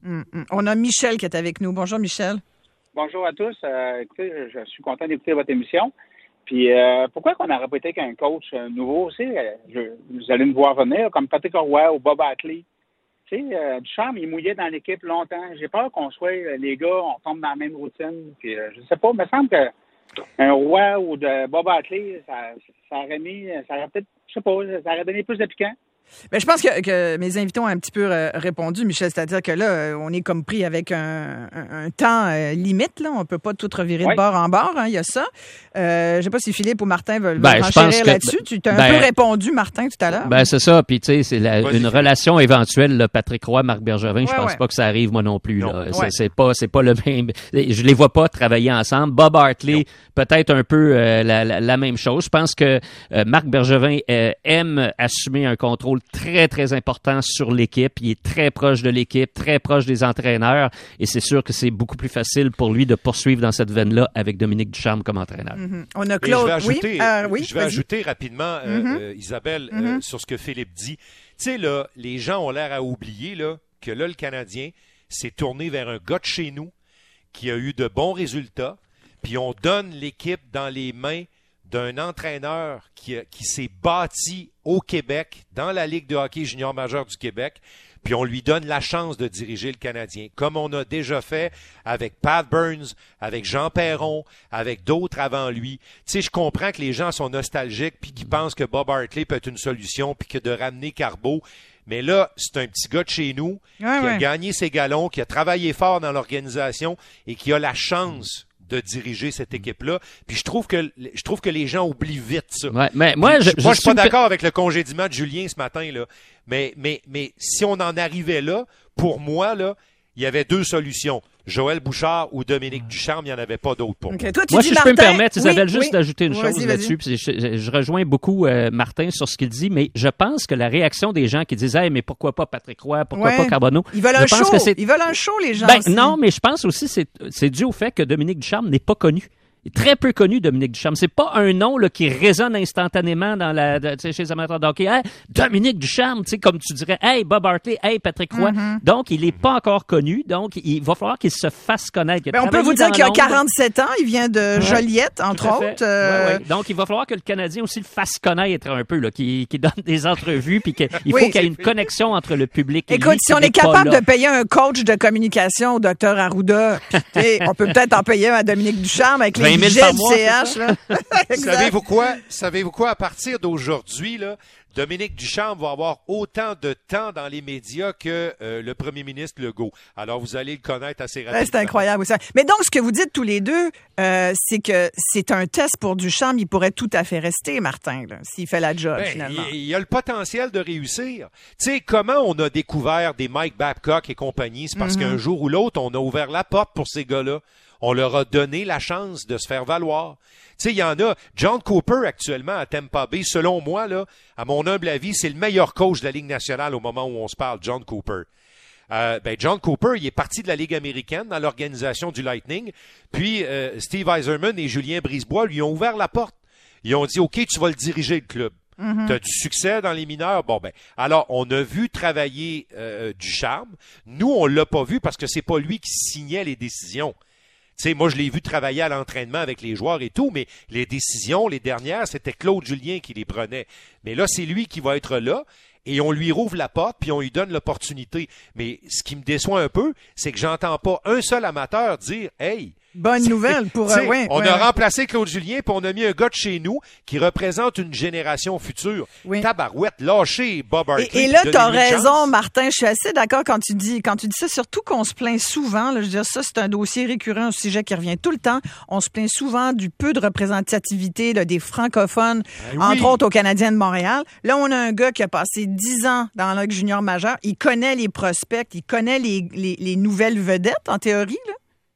Mm, mm. On a Michel qui est avec nous. Bonjour, Michel. Bonjour à tous. Euh, écoutez, je, je suis content d'écouter votre émission. Puis, euh, pourquoi qu'on n'aurait pas été qu'un coach euh, nouveau aussi? Euh, je, vous allez me voir venir, comme Patrick Roy ou Bob Hartley. Tu sais, euh, Ducharme, il mouillait dans l'équipe longtemps. J'ai peur qu'on soit, euh, les gars, on tombe dans la même routine. Puis, euh, je sais pas, il me semble que un Roy ou de Bob Hartley, ça, ça aurait mis, ça aurait peut-être, je sais pas, ça aurait donné plus de piquant. Ben, je pense que, que mes invités ont un petit peu euh, répondu, Michel. C'est-à-dire que là, on est comme pris avec un, un, un temps euh, limite. Là. On ne peut pas tout revirer oui. de bord en bord. Hein, il y a ça. Euh, je ne sais pas si Philippe ou Martin veulent, ben, veulent enchérir là-dessus. Ben, tu t'as ben, un peu répondu, Martin, tout à l'heure. Ben, c'est ça. Puis, tu sais, c'est la, une relation éventuelle, là, Patrick Roy, Marc Bergevin. Je ouais, pense ouais. pas que ça arrive, moi non plus. Non. Là. Ouais. C'est, c'est pas, c'est pas le même. Je les vois pas travailler ensemble. Bob Hartley, non. peut-être un peu euh, la, la, la même chose. Je pense que euh, Marc Bergevin euh, aime assumer un contrôle très, très important important sur l'équipe. Il est très proche de l'équipe, très proche des entraîneurs et c'est sûr que c'est beaucoup plus facile pour lui de poursuivre dans cette veine-là avec Dominique Ducharme comme entraîneur. Mm-hmm. On a Claude. Je vais ajouter, oui, euh, oui, je vais ajouter rapidement, euh, mm-hmm. euh, Isabelle, mm-hmm. euh, sur ce que Philippe dit. Tu sais, là, les gens ont l'air à oublier là, que là, le Canadien s'est tourné vers un gars de chez nous qui a eu de bons résultats, puis on donne l'équipe dans les mains d'un entraîneur qui, qui s'est bâti au Québec, dans la Ligue de hockey junior majeur du Québec, puis on lui donne la chance de diriger le Canadien, comme on a déjà fait avec Pat Burns, avec Jean Perron, avec d'autres avant lui. Tu sais, je comprends que les gens sont nostalgiques puis qu'ils pensent que Bob Hartley peut être une solution puis que de ramener Carbeau. Mais là, c'est un petit gars de chez nous ouais, qui ouais. a gagné ses galons, qui a travaillé fort dans l'organisation et qui a la chance de diriger cette équipe-là. Puis je trouve que je trouve que les gens oublient vite ça. Ouais, mais moi, je, je, moi, je suis pas me... d'accord avec le congédiement de Julien ce matin là. Mais mais mais si on en arrivait là, pour moi là, il y avait deux solutions. Joël Bouchard ou Dominique Ducharme, il n'y en avait pas d'autres pour okay. Toi, tu moi. dis si Martin, je peux me permettre, Isabelle, oui, juste oui. d'ajouter une vas-y, chose vas-y. là-dessus. Puis je, je, je rejoins beaucoup euh, Martin sur ce qu'il dit, mais je pense que la réaction des gens qui disent hey, mais pourquoi pas Patrick Roy, pourquoi ouais. pas Carbonneau? Ils veulent je un pense show. Que c'est... Ils veulent un show, les gens. Ben, aussi. non, mais je pense aussi que c'est, c'est dû au fait que Dominique Ducharme n'est pas connu. Il est très peu connu, Dominique Ducharme. C'est pas un nom là, qui résonne instantanément dans la, de, chez les amateurs de hockey. Hey, Dominique Ducharme, comme tu dirais, hey, Bob Hartley, hey, Patrick Roy. Mm-hmm. Donc, il n'est pas encore connu. Donc, il va falloir qu'il se fasse connaître. Ben, on peut vous dire qu'il a quarante-sept ans. Il vient de ouais, Joliette, entre autres. Euh... Ouais, ouais. Donc, il va falloir que le Canadien aussi le fasse connaître un peu, là, qu'il, qu'il donne des entrevues, puis qu'il oui, faut qu'il y ait une connexion entre le public et Écoute, lui. si on est capable de payer un coach de communication au docteur Arruda, on peut peut-être en payer un à Dominique Ducharme avec les budgets du C H. Là. Savez-vous quoi? Savez-vous quoi? À partir d'aujourd'hui, là, Dominique Ducharme va avoir autant de temps dans les médias que euh, le premier ministre Legault. Alors, vous allez le connaître assez rapidement. Ouais, c'est incroyable. Ça. Mais donc, ce que vous dites tous les deux, euh, c'est que c'est un test pour Ducharme. Il pourrait tout à fait rester, Martin, là, s'il fait la job, ben, finalement. Il, il a le potentiel de réussir. Tu sais, comment on a découvert des Mike Babcock et compagnie? C'est parce mm-hmm. qu'un jour ou l'autre, on a ouvert la porte pour ces gars-là. On leur a donné la chance de se faire valoir. Tu sais, il y en a. John Cooper, actuellement, à Tampa Bay, selon moi, là, à mon humble avis, c'est le meilleur coach de la Ligue nationale au moment où on se parle, John Cooper. Euh, ben John Cooper, il est parti de la Ligue américaine dans l'organisation du Lightning. Puis, euh, Steve Yzerman et Julien Brisebois lui ont ouvert la porte. Ils ont dit, OK, tu vas le diriger, le club. Mm-hmm. Tu as du succès dans les mineurs. Bon, ben, alors, on a vu travailler euh, Ducharme. Nous, on l'a pas vu parce que c'est pas lui qui signait les décisions. Tu sais, moi, je l'ai vu travailler à l'entraînement avec les joueurs et tout, mais les décisions, les dernières, c'était Claude Julien qui les prenait. Mais là, c'est lui qui va être là et on lui rouvre la porte puis on lui donne l'opportunité. Mais ce qui me déçoit un peu, c'est que j'entends pas un seul amateur dire « Hey, bonne nouvelle pour euh, ouais, on ouais, a ouais. remplacé Claude Julien puis on a mis un gars de chez nous qui représente une génération future. Oui. Tabarouette, lâchez Bob Hartley. Et, et là, tu as raison, Martin. Je suis assez d'accord quand tu dis quand tu dis ça. Surtout qu'on se plaint souvent. Là, je veux dire, ça, c'est un dossier récurrent, un sujet qui revient tout le temps. On se plaint souvent du peu de représentativité là, des francophones, ben entre oui. autres aux Canadiens de Montréal. Là, on a un gars qui a passé dix ans dans le junior majeur. Il connaît les prospects, il connaît les, les, les nouvelles vedettes, en théorie, là.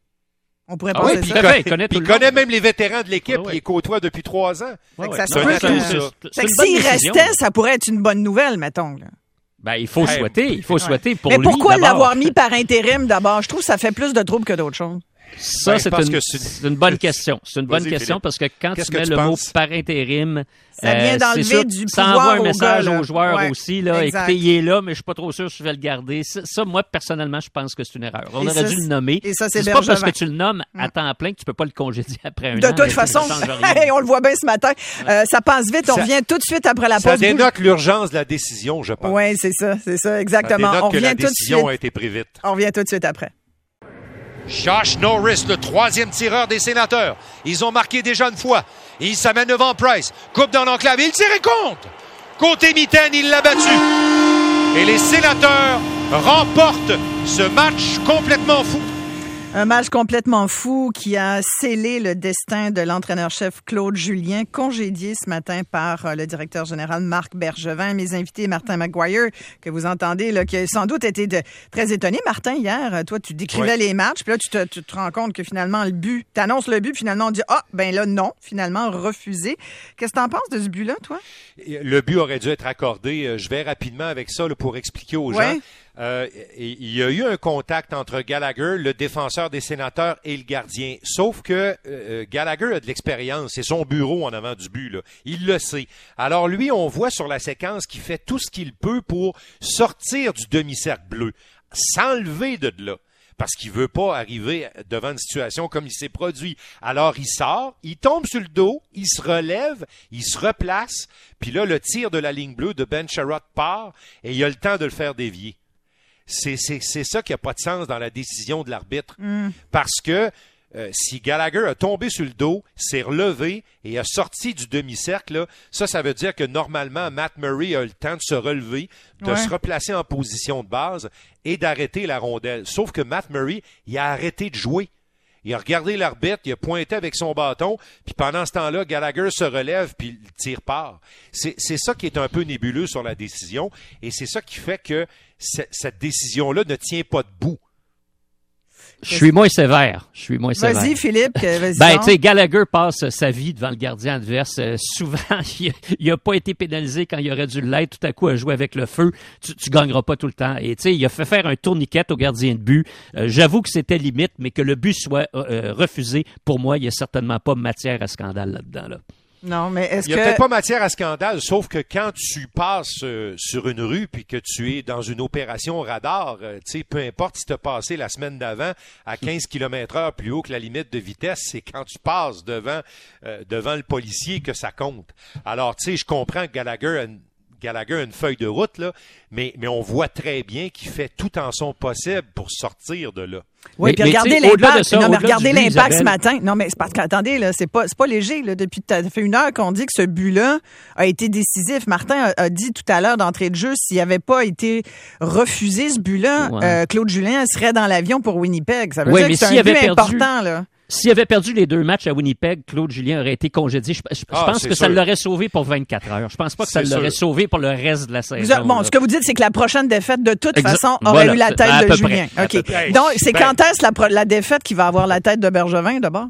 On pourrait ah penser oui, ça. Puis il connaît, il connaît même les vétérans de l'équipe, il les côtoie depuis trois ans. Ouais, ouais. Ça se peut que s'il restait, ça pourrait être une bonne nouvelle, mettons. Là. Ben, il faut hey, souhaiter, il faut ouais. souhaiter pour Mais lui. Mais pourquoi d'abord. l'avoir mis par intérim d'abord? Je trouve que ça fait plus de troubles que d'autres choses. Ça, Ben, c'est, je pense une, que c'est... c'est une bonne question. C'est une bonne Vas-y, question Philippe. parce que quand Qu'est-ce tu mets que tu le mot penses? par intérim, Ça vient euh, d'enlever c'est sûr, du ça pouvoir envoie un aux message gars, là. aux joueurs Ouais, aussi. Là, exact. écoutez, il est là, mais je suis pas trop sûr si je vais le garder. Ça, ça, moi, personnellement, je pense que c'est une erreur. On Et aurait ça, dû c'est- le nommer. et ça, c'est pas parce Bergevin. que tu le nommes à temps plein que tu peux pas le congédier après un De an. toute mais façon, ça change rien. hey, on le voit bien ce matin. Euh, ça passe vite. On Ça- revient tout de suite après la Ça pause. dénote l'urgence de la décision, je pense. Oui, c'est ça, c'est ça, Ça exactement. dénote On que la revient tout de décision suite. a été prise vite. On revient tout de suite après. Josh Norris, le troisième tireur des Sénateurs. Ils ont marqué déjà une fois. Il s'amène devant Price. Coupe dans l'enclave. Il tire et compte. Côté mitaine, il l'a battu. Et les Sénateurs remportent ce match complètement fou. Un match complètement fou qui a scellé le destin de l'entraîneur-chef Claude Julien, congédié ce matin par le directeur général Marc Bergevin. Mes invités, Martin McGuire, que vous entendez, là, qui a sans doute été de, très étonné. Martin, hier, toi, tu décrivais Ouais. les matchs, puis là, tu te, tu te rends compte que finalement, le but, tu annonces le but, puis finalement, on dit « Ah, ben là, non, finalement, refusé ». Qu'est-ce que tu en penses de ce but-là, toi? Le but aurait dû être accordé. Je vais rapidement avec ça là, pour expliquer aux gens. Ouais. Euh, il y a eu un contact entre Gallagher, le défenseur des Sénateurs, et le gardien. Sauf que euh, Gallagher a de l'expérience. C'est son bureau en avant du but. Là. Il le sait. Alors lui, on voit sur la séquence qu'il fait tout ce qu'il peut pour sortir du demi-cercle bleu, s'enlever de là. Parce qu'il veut pas arriver devant une situation comme il s'est produit. Alors, il sort, il tombe sur le dos, il se relève, il se replace, puis là, le tir de la ligne bleue de Ben Sherratt part, et il a le temps de le faire dévier. C'est, c'est, c'est ça qui n'a pas de sens dans la décision de l'arbitre. Mm. Parce que euh, si Gallagher a tombé sur le dos, s'est relevé et a sorti du demi-cercle, là, ça, ça veut dire que normalement, Matt Murray a le temps de se relever, de Ouais. se replacer en position de base et d'arrêter la rondelle. Sauf que Matt Murray, il a arrêté de jouer. Il a regardé l'arbitre, il a pointé avec son bâton, puis pendant ce temps-là, Gallagher se relève, puis le tir part. C'est, c'est ça qui est un peu nébuleux sur la décision, et c'est ça qui fait que c- cette décision-là ne tient pas debout. Je suis moins sévère. Je suis moins sévère. Vas-y, Philippe, que- vas-y Ben, donc. tu sais, Gallagher passe sa vie devant le gardien adverse. Euh, souvent, il n'a pas été pénalisé quand il aurait dû l'être. Tout à coup, à jouer avec le feu, tu, tu gagneras pas tout le temps. Et tu sais, il a fait faire un tourniquet au gardien de but. Euh, j'avoue que c'était limite, mais que le but soit euh, refusé, pour moi, il n'y a certainement pas matière à scandale là-dedans. Là. Non, mais est-ce Il n'y a que... peut-être pas matière à scandale, sauf que quand tu passes euh, sur une rue puis que tu es dans une opération radar, euh, tu sais, peu importe si tu as passé la semaine d'avant à quinze kilomètres heure plus haut que la limite de vitesse, c'est quand tu passes devant, euh, devant le policier que ça compte. Alors, tu sais, je comprends que Gallagher a une, Gallagher a une feuille de route, là, mais, mais on voit très bien qu'il fait tout en son possible pour sortir de là. Oui, Mais- puis mais regardez tu sais, au-delà de l'impact. ça, Non, mais au-delà regardez du but, l'impact ce Isabelle- matin. Non, mais c'est parce qu'attendez, là, c'est pas, c'est pas léger, là. Depuis, ça fait une heure qu'on dit que ce but-là a été décisif. Martin a, a dit tout à l'heure d'entrée de jeu, s'il avait pas été refusé ce but-là, Ouais. euh, Claude Julien serait dans l'avion pour Winnipeg. Ça veut Oui, dire mais que c'est s'il un but avait perdu- important, là. S'il avait perdu les deux matchs à Winnipeg, Claude Julien aurait été congédié. Je, je- je Ah, pense c'est que ça sûr. l'aurait sauvé pour vingt-quatre heures. Je pense pas que ça C'est l'aurait sûr. sauvé pour le reste de la Vous saison. a- bon, là. ce que vous dites, c'est que la prochaine défaite, de toute Exact. façon, aurait Voilà, eu la tête à de peu Julien. près, à OK. peu près. Donc, c'est Ben- quand est-ce la, pro- la défaite qui va avoir la tête de Bergevin, d'abord?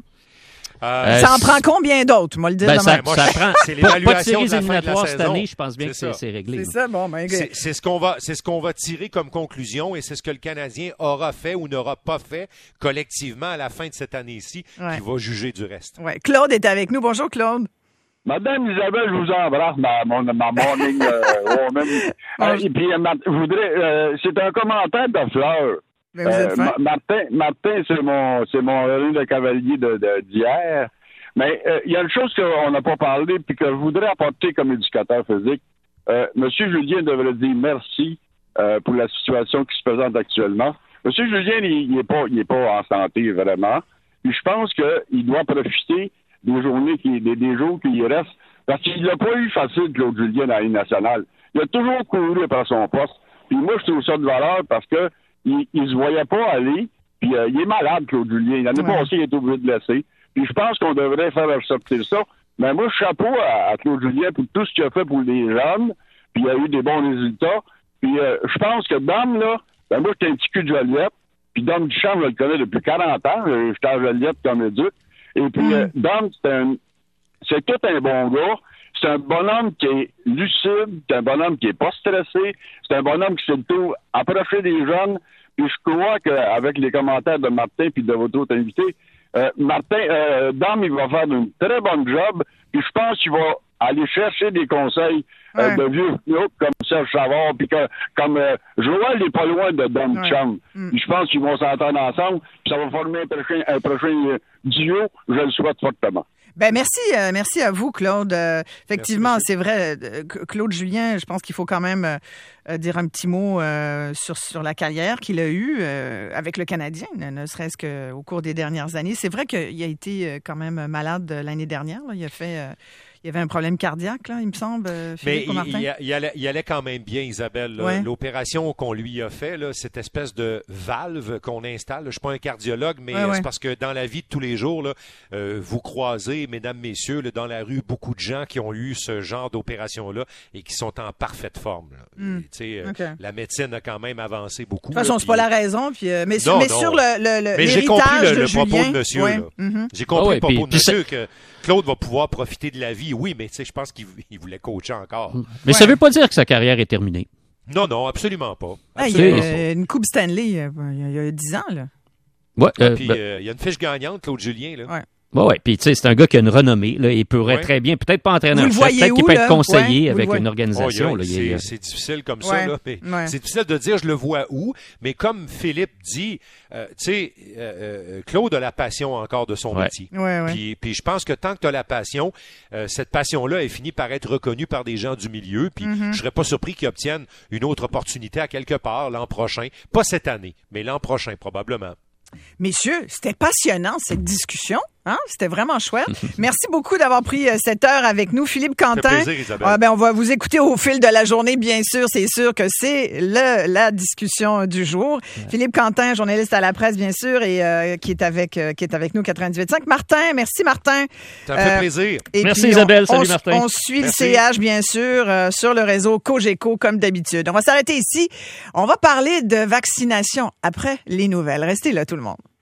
Euh, ça en prend combien d'autres, moi, le dire Ben, de ça, même. moi, ça je- prend. c'est Pas, pas de l'évaluation séries de la fin de la éliminatoires cette saison. année, je pense bien que C'est c'est ça. c'est réglé. C'est là. ça, bon, ben, C'est, c'est ce qu'on va, c'est ce qu'on va tirer comme conclusion et c'est ce que le Canadien aura fait ou n'aura pas fait collectivement à la fin de cette année-ci Ouais. qui va juger du reste. ouais. Claude est avec nous. Bonjour, Claude. Madame Isabelle, je vous embrasse, ma, mon, ma morning euh, woman. Euh, et puis, euh, ma- je voudrais, euh, c'est un commentaire de Fleur. Ben, vous êtes Euh, fin. Ma- Martin, Martin, c'est mon, c'est mon héros de cavalier de, de- d'hier. Mais euh, il y a une chose qu'on n'a pas parlé puis que je voudrais apporter comme éducateur physique. Euh, Monsieur Julien devrait dire merci euh, pour la situation qui se présente actuellement. Monsieur Julien, il, il est pas, il est pas en santé vraiment. Puis je pense qu'il doit profiter des journées, qui, des, des jours qui lui restent, parce qu'il n'a pas eu facile, Claude Julien, dans la Ligue nationale. Il a toujours couru après son poste. Puis moi, je trouve ça de valeur parce que il, il se voyait pas aller. Puis euh, il est malade, Claude Julien. L'année Ouais. passée, il est obligé de laisser. Puis je pense qu'on devrait faire ressortir ça. Mais moi, chapeau à, à Claude Julien pour tout ce qu'il a fait pour les jeunes. Puis il a eu des bons résultats. Puis euh, je pense que Dom, là, ben moi, j'étais un petit cul de Joliette. Puis Dom Duchamp, je le connais depuis quarante ans. Euh, J'étais à Joliette comme éduc. Et puis, euh, Dom, c'est un, c'est tout un bon gars. C'est un bonhomme qui est lucide. C'est un bonhomme qui est pas stressé. C'est un bonhomme qui sait tout approcher des jeunes. Puis je crois qu'avec les commentaires de Martin puis de votre autre invité, euh, Martin, euh, Dame, il va faire une très bonne job. Puis je pense qu'il va aller chercher des conseils euh, ouais. de vieux flots comme Serge Savard, puis que, comme euh, Joël n'est pas loin de Dom ouais. Chang. Mm. Puis je pense qu'ils vont s'entendre ensemble, puis ça va former un prochain, un prochain euh, duo, je le souhaite fortement. Ben merci, euh, merci à vous, Claude. Euh, effectivement, merci, c'est vrai, euh, Claude Julien, je pense qu'il faut quand même euh, dire un petit mot euh, sur sur la carrière qu'il a eue euh, avec le Canadien, ne serait-ce qu'au cours des dernières années. C'est vrai qu'il a été quand même malade l'année dernière. Là. Il a fait... Euh, Il y avait un problème cardiaque, là, il me semble, Philippe Mais il, il, il, allait, il allait quand même bien, Isabelle. Ouais. L'opération qu'on lui a fait, là, cette espèce de valve qu'on installe, là, je ne suis pas un cardiologue, mais ouais, ouais. c'est parce que dans la vie de tous les jours, là, euh, vous croisez, mesdames, messieurs, là, dans la rue, beaucoup de gens qui ont eu ce genre d'opération-là et qui sont en parfaite forme. Mm. Et, euh, okay. La médecine a quand même avancé beaucoup. De toute façon, c'est pas la raison. Puis, euh, mais, non, mais non. sur le, le, le mais j'ai compris le, de le Julien, propos de monsieur. ouais. Là. Mm-hmm. J'ai compris ah ouais, le propos puis, de monsieur puis que Claude va pouvoir profiter de la vie. Oui, mais tu sais, je pense qu'il il voulait coacher encore. Mais ouais. ça veut pas dire que sa carrière est terminée. Non, non, absolument pas. Absolument. Ah, il y a une Coupe Stanley il y a dix ans, là. Ouais, euh, puis, ben... euh, il y a une fiche gagnante, Claude Julien, là. Ouais. Oui, ouais. Puis, tu sais, c'est un gars qui a une renommée. Là, il pourrait ouais. très bien, peut-être pas entraîneur chef, peut-être qu'il peut être conseiller ouais, avec une organisation. Oh, là, c'est, a... c'est difficile comme ouais. ça. Là, mais ouais. C'est difficile de dire je le vois où, mais comme Philippe dit, euh, tu sais, euh, euh, Claude a la passion encore de son ouais. métier. Ouais, ouais. Puis, puis je pense que tant que tu as la passion, euh, cette passion-là est finie par être reconnue par des gens du milieu. Puis mm-hmm. je serais pas surpris qu'ils obtiennent une autre opportunité à quelque part l'an prochain. Pas cette année, mais l'an prochain probablement. Messieurs, c'était passionnant cette discussion. Hein? C'était vraiment chouette. Merci beaucoup d'avoir pris euh, cette heure avec nous. Philippe Quentin. Ça fait plaisir, Isabelle. Euh, ben, on va vous écouter au fil de la journée, bien sûr. C'est sûr que c'est le, la discussion du jour. Ouais. Philippe Quentin, journaliste à la presse, bien sûr, et euh, qui est avec euh, qui est avec nous quatre-vingt-dix-huit virgule cinq. Martin, merci Martin. Ça me fait euh, plaisir. Merci Isabelle. On, Salut on, Martin. On suit merci. le C H, bien sûr, euh, sur le réseau Cogeco, comme d'habitude. On va s'arrêter ici. On va parler de vaccination après les nouvelles. Restez là, tout le monde.